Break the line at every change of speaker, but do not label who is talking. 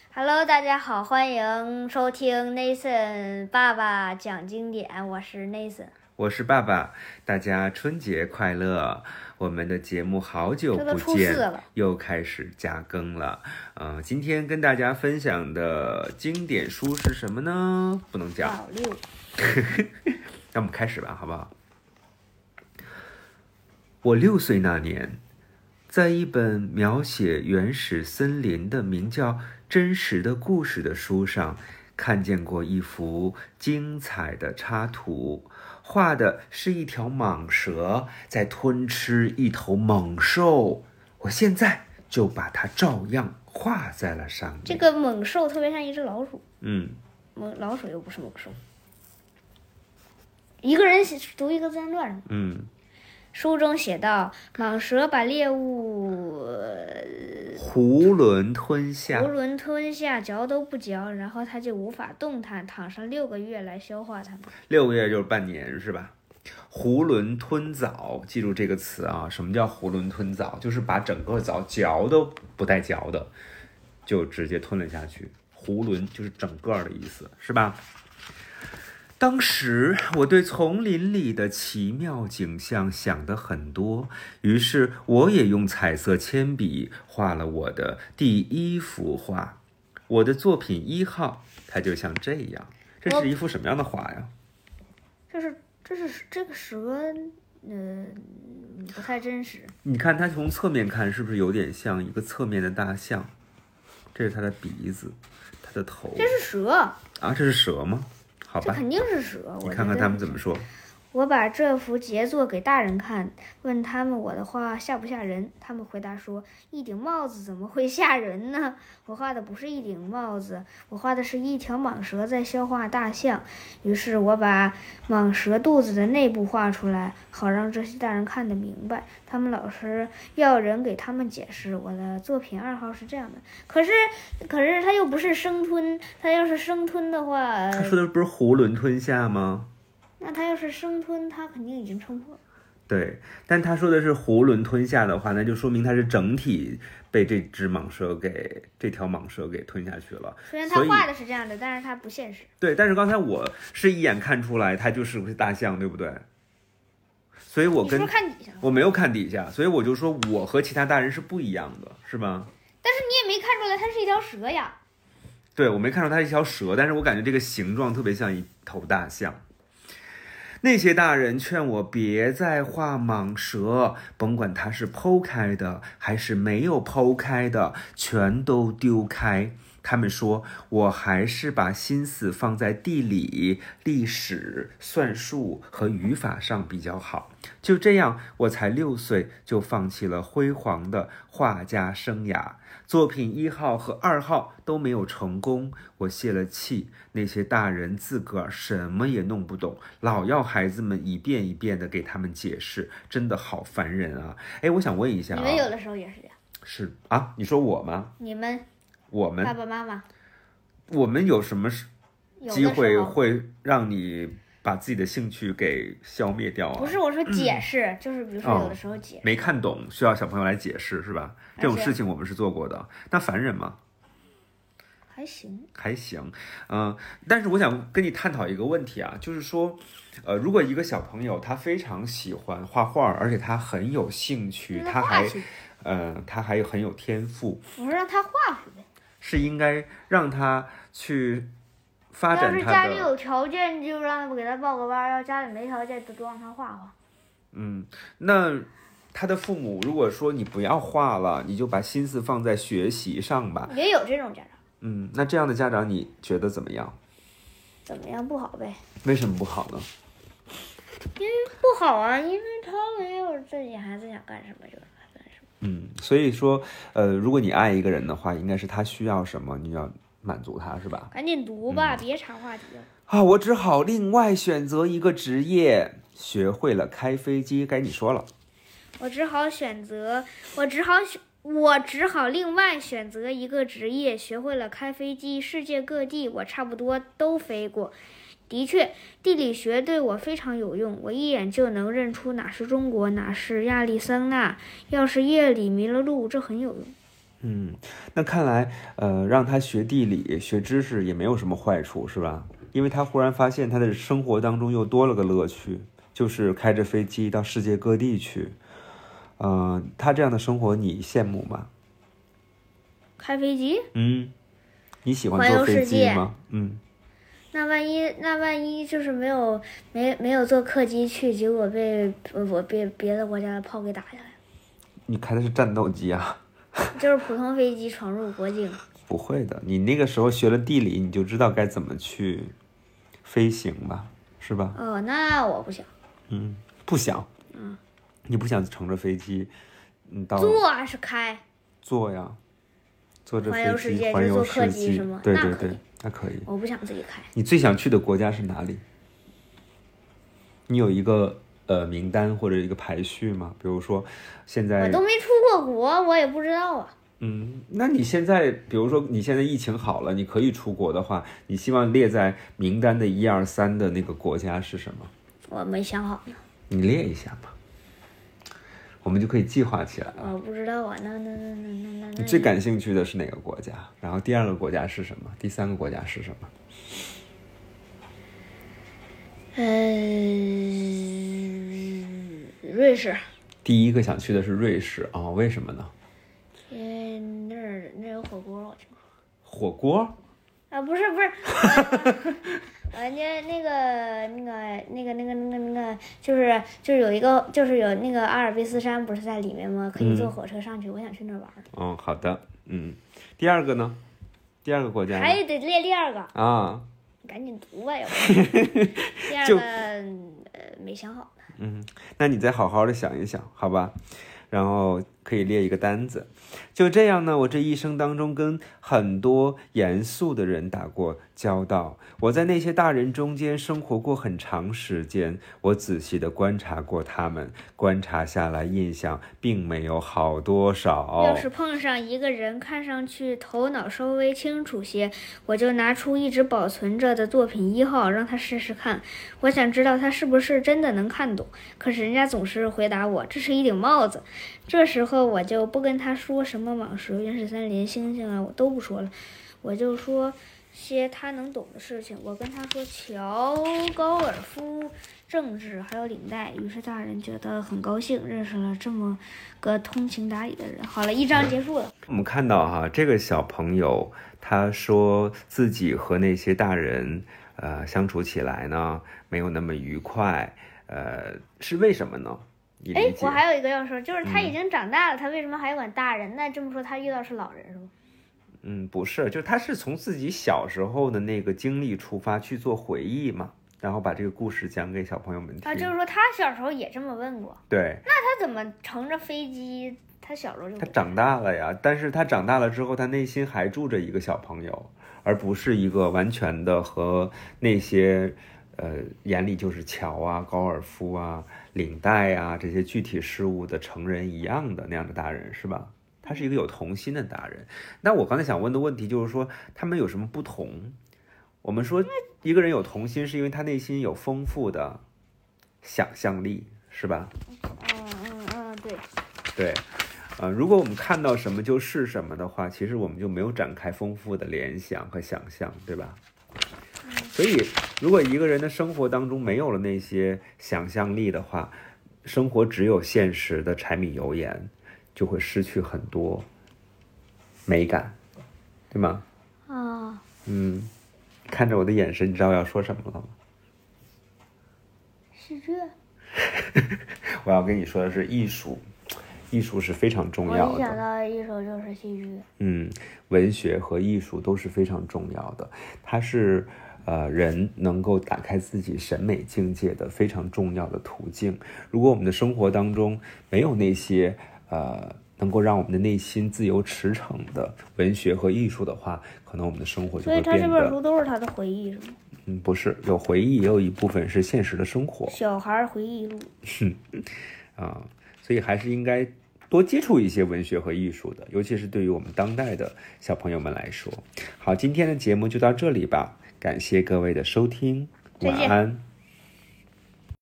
Hello， 大家好，欢迎收听 Nathan 爸爸讲经典，我是 Nathan，
我是爸爸，大家春节快乐！我们的节目好久不见，又开始加更了。今天跟大家分享的经典书是什么呢？不能讲。
老六。
让我们开始吧，好不好？我6岁那年，在一本描写原始森林的名叫《真实的故事》的书上，看见过一幅精彩的插图，画的是一条蟒蛇在吞吃一头猛兽。我现在就把它照样画在了上面。
这个猛兽特别像一只老鼠。
老
鼠又不是猛兽。一个人读一个自然段。书中写道，蟒蛇把猎物
囫囵吞下，
嚼都不嚼，然后它就无法动弹，躺上6个月来消化它们。
6个月就是半年，是吧？囫囵吞枣，记住这个词啊！什么叫囫囵吞枣？就是把整个枣嚼都不带嚼的，就直接吞了下去。囫囵就是整个的意思，是吧？当时我对丛林里的奇妙景象想得很多，于是我也用彩色铅笔画了我的第1幅画。我的作品1号，它就像这样。这是一幅什么样的画呀？
这个蛇，不太真实。
你看它从侧面看，是不是有点像一个侧面的大象？这是它的鼻子，它的头。
这是蛇
啊？这是蛇吗？好吧，
这肯定是蛇。
你看看他们怎么说。
我把这幅杰作给大人看，问他们我的画吓不吓人。他们回答说，一顶帽子怎么会吓人呢？我画的不是一顶帽子，我画的是一条蟒蛇在消化大象。于是我把蟒蛇肚子的内部画出来，好让这些大人看得明白。他们老师要人给他们解释。我的作品2号是这样的。可是它又不是生吞，它要是生吞的话，
他说的不是囫囵吞下吗？
那他要是生吞，他肯定已经撑破了。
对，但他说的是囫囵吞下的话，那就说明他是整体被这条蟒蛇给吞下去了。
虽然他画的是这样的，但是他不现实。
对，但是刚才我是一眼看出来，它就是大象，对不对？所以我跟
你是不是看底下？
我没有看底下，所以我就说我和其他大人是不一样的，是吗？
但是你也没看出来它是一条蛇呀。
对，我没看出它是一条蛇，但是我感觉这个形状特别像一头大象。那些大人劝我别再画蟒蛇，甭管它是剖开的还是没有剖开的，全都丢开。他们说我还是把心思放在地理、历史、算术和语法上比较好。就这样，我才6岁就放弃了辉煌的画家生涯。作品1号和2号都没有成功，我泄了气。那些大人自个儿什么也弄不懂，老要孩子们一遍一遍的给他们解释，真的好烦人啊！哎，我想问一下
你们有的时候也是这样。
是啊，你说我吗？我们
爸爸妈妈，
我们有什么机会会让你把自己的兴趣给消灭掉啊？
不是，我说解释，就是比如说有的时候解释
没看懂，需要小朋友来解释，是吧？这种事情我们是做过的。那烦人吗？还行，但是我想跟你探讨一个问题啊，就是说，如果一个小朋友他非常喜欢画画，而且他很有兴趣，他还很有天赋，
我说让他画去呗，
是应该让他去发展他的。
要是家里有条件，就让他给他报个班；要家里没条件，就让他画画。
那他的父母如果说你不要画了，你就把心思放在学习上吧。
也有这种家长。
那这样的家长你觉得怎么样？
怎么样不好呗？
为什么不好呢？
因为不好啊，因为他没有自己孩子想干什么就让他干什么。
所以说，如果你爱一个人的话，应该是他需要什么，你要满足他，是吧？
赶紧读吧，别插话题了。
我只好另外选择一个职业，学会了开飞机。该你说了。
我只好另外选择一个职业，学会了开飞机。世界各地我差不多都飞过。的确，地理学对我非常有用，我一眼就能认出哪是中国，哪是亚利桑那。要是夜里迷了路，这很有用。
那看来让他学地理学知识也没有什么坏处是吧？因为他忽然发现他的生活当中又多了个乐趣，就是开着飞机到世界各地去。他这样的生活你羡慕吗？
开飞机？
你喜欢坐飞机吗？
那万一就是没有坐客机去，结果被别的国家的炮给打下来？
你开的是战斗机啊？
就是普通飞机闯入国境。
不会的，你那个时候学了地理，你就知道该怎么去飞行吧，是吧？
那我不想。
不想。你不想乘着飞机，
坐还是开？
坐呀，坐着飞机
环游
世界
是吗？
对，那可以。
我不想自己开。
你最想去的国家是哪里？你有一个名单或者一个排序吗？比如说现在
我都没出过国，我也不知道啊。
那你现在比如说你现在疫情好了，你可以出国的话，你希望列在名单的1、2、3的那个国家是什么？
我没想好呢。
你列一下吧，我们就可以计划起来了。
我不知道啊，那
你最感兴趣的是哪个国家？然后第2个国家是什么？第3个国家是什么？
瑞士。
第1个想去的是瑞士哦，为什么呢？
那儿有火锅，我听说。
火锅？
不是，就是有一个，就是有那个阿尔卑斯山不是在里面吗？可以坐火车上去，我想去那儿玩。
好的，第2个呢？第2个国家呢？
还得列第2个
啊！
你赶紧读吧，要不第2个没想好呢。
那你再好好的想一想，好吧？然后可以列一个单子。就这样呢，我这一生当中跟很多严肃的人打过交道，我在那些大人中间生活过很长时间，我仔细的观察过他们，观察下来印象并没有好多少。
要是碰上一个人看上去头脑稍微清楚些，我就拿出一直保存着的作品1号让他试试看，我想知道他是不是真的能看懂。可是人家总是回答我这是一顶帽子，这时候我就不跟他说什么蟒蛇、原始森林、星星啊，我都不说了，我就说些他能懂的事情。我跟他说乔高尔夫、政治还有领带，于是大人觉得很高兴，认识了这么个通情达理的人。好了，1章结束了。
我们看到这个小朋友他说自己和那些大人相处起来呢没有那么愉快，是为什么呢？
我还有一个要说，就是他已经长大了，他为什么还管大人？那这么说他遇到是老人是吗？
不是，就是他是从自己小时候的那个经历出发去做回忆嘛，然后把这个故事讲给小朋友们听。
就是说他小时候也这么问过。
对。
那他怎么乘着飞机？他小时候就
他长大了呀，但是他长大了之后，他内心还住着一个小朋友，而不是一个完全的和那些眼里就是桥啊、高尔夫啊、领带啊这些具体事物的成人一样的那样的大人，是吧？他是一个有童心的大人。那我刚才想问的问题就是说，他们有什么不同？我们说一个人有童心，是因为他内心有丰富的想象力，是吧？对。如果我们看到什么就是什么的话，其实我们就没有展开丰富的联想和想象，对吧？所以如果一个人的生活当中没有了那些想象力的话，生活只有现实的柴米油盐，就会失去很多美感，对吗？看着我的眼神，你知道我要说什么了吗？
是这。
我要跟你说的是艺术。艺术是非常重要的。
我一想到艺术就是戏剧。
文学和艺术都是非常重要的，它是人能够打开自己审美境界的非常重要的途径。如果我们的生活当中没有那些能够让我们的内心自由驰骋的文学和艺术的话，可能我们的生活就会变得。
所以他这本书都是他的回忆，是吗？
不是，有回忆，也有一部分是现实的生活。
小孩回忆录。
所以还是应该多接触一些文学和艺术的，尤其是对于我们当代的小朋友们来说。好，今天的节目就到这里吧，感谢各位的收听，晚安。